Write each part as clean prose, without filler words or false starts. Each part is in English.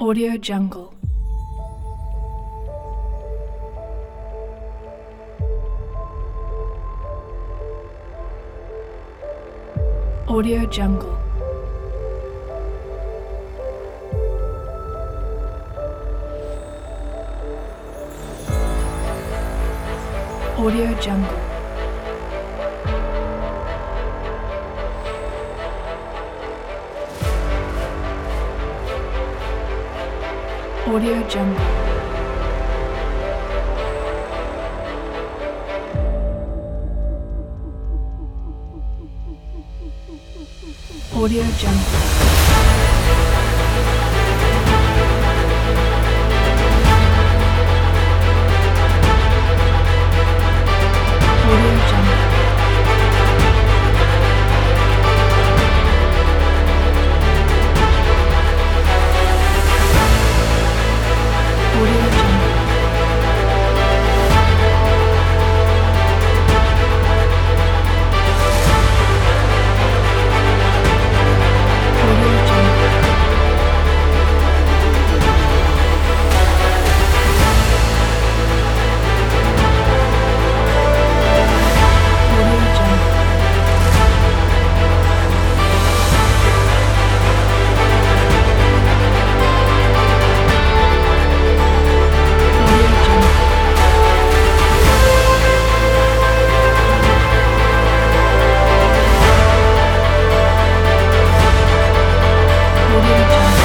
Audio Jungle. Audio Jungle. Audio Jungle. Audio Jungle. Audio Jungle. Audio Jungle. Audio Jungle. Audio Jungle. Audio Jungle. Audio Jungle. Audio Jungle.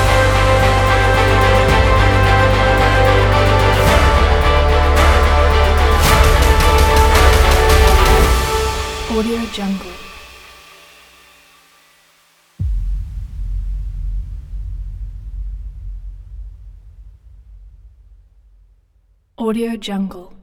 Audio Jungle. Audio Jungle.